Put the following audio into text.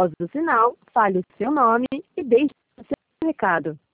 Após o sinal, fale o seu nome e deixe o seu recado.